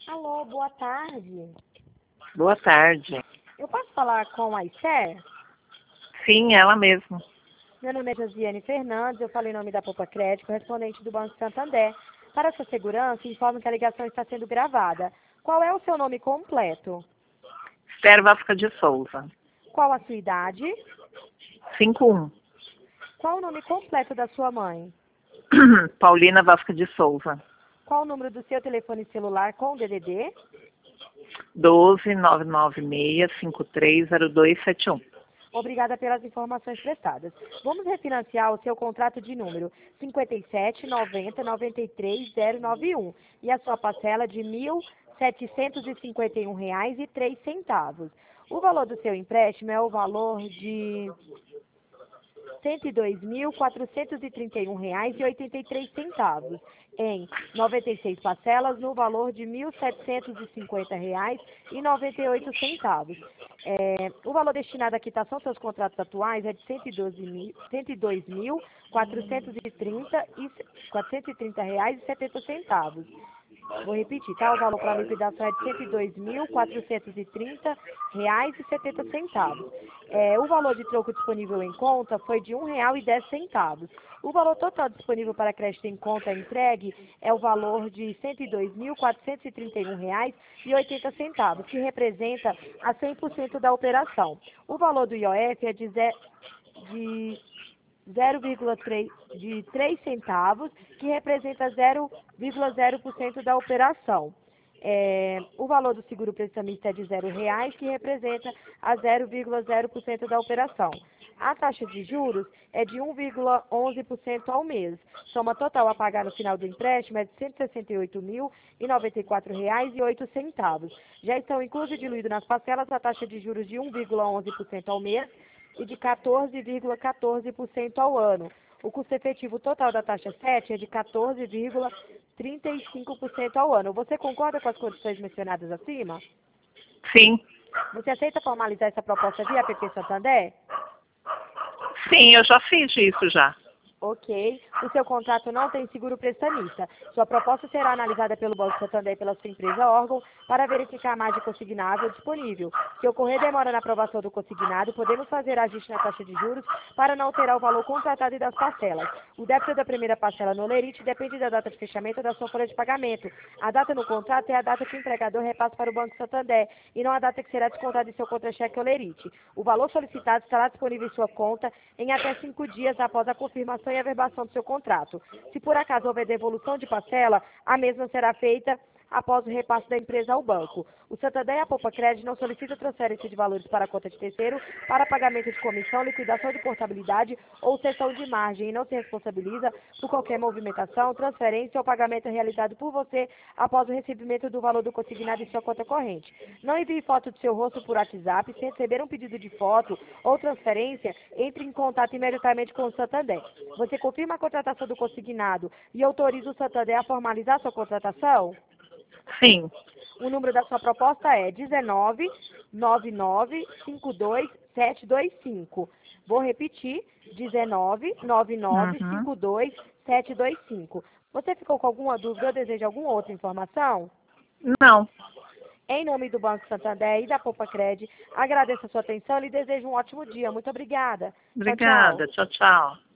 Alô, boa tarde. Boa tarde. Eu posso falar com a Esther? Sim, ela mesma. Meu nome é Josiane Fernandes, eu falo em nome da Poupa Crédito, correspondente do Banco Santander. Para sua segurança, informo que a ligação está sendo gravada. Qual é o seu nome completo? Esther Vasca de Souza. Qual a sua idade? 51. Qual o nome completo da sua mãe? Paulina Vasca de Souza. Qual o número do seu telefone celular com DDD? 12 996 530271. Obrigada pelas informações prestadas. Vamos refinanciar o seu contrato de número 5790939091 e a sua parcela de R$ 1.751,03. O valor do seu empréstimo é o valor de R$ 102.431,83 em 96 parcelas no valor de R$ 1.750,98. O valor destinado à quitação dos seus contratos atuais é de R$ 102.430,70. Vou repetir, tá? O valor para liquidação é de R$ 102.430,70. O valor de troco disponível em conta foi de R$ 1,10. O valor total disponível para crédito em conta entregue é o valor de R$ 102.431,80, que representa a 100% da operação. O valor do IOF é de 3 centavos, que representa 0,0% da operação. O valor do seguro prestamista é de R$ 0, que representa a 0,0% da operação. A taxa de juros é de 1,11% ao mês. Soma total a pagar no final do empréstimo é de R$ 168.094,08. Já estão inclusos e diluídos nas parcelas a taxa de juros de 1,11% ao mês e de 14,14% ao ano. O custo efetivo total da taxa 7 é de 14,35% ao ano. Você concorda com as condições mencionadas acima? Sim. Você aceita formalizar essa proposta via APP Santander? Sim, eu já fiz isso já. Ok. O seu contrato não tem seguro prestamista. Sua proposta será analisada pelo Banco Santander e pela sua empresa órgão para verificar a margem consignável disponível. Se ocorrer demora na aprovação do consignado, podemos fazer ajuste na taxa de juros para não alterar o valor contratado e das parcelas. O débito da primeira parcela no Olerite depende da data de fechamento da sua folha de pagamento. A data no contrato é a data que o empregador repassa para o Banco Santander e não a data que será descontada em seu contra-cheque Olerite. O valor solicitado estará disponível em sua conta em até 5 dias após a confirmação e averbação do seu contrato. Se por acaso houver devolução de parcela, a mesma será feita após o repasse da empresa ao banco. O Santander e a Poupa Crédito não solicitam transferência de valores para a conta de terceiro para pagamento de comissão, liquidação de portabilidade ou cessão de margem e não se responsabiliza por qualquer movimentação, transferência ou pagamento realizado por você após o recebimento do valor do consignado em sua conta corrente. Não envie foto do seu rosto por WhatsApp. Se receber um pedido de foto ou transferência, entre em contato imediatamente com o Santander. Você confirma a contratação do consignado e autoriza o Santander a formalizar sua contratação? Sim. O número da sua proposta é 1999522725. Vou repetir, 1999522725. Você ficou com alguma dúvida ou deseja alguma outra informação? Não. Em nome do Banco Santander e da Poupa Crédito, agradeço a sua atenção e lhe desejo um ótimo dia. Muito obrigada. Tchau, tchau. Obrigada. Tchau, tchau.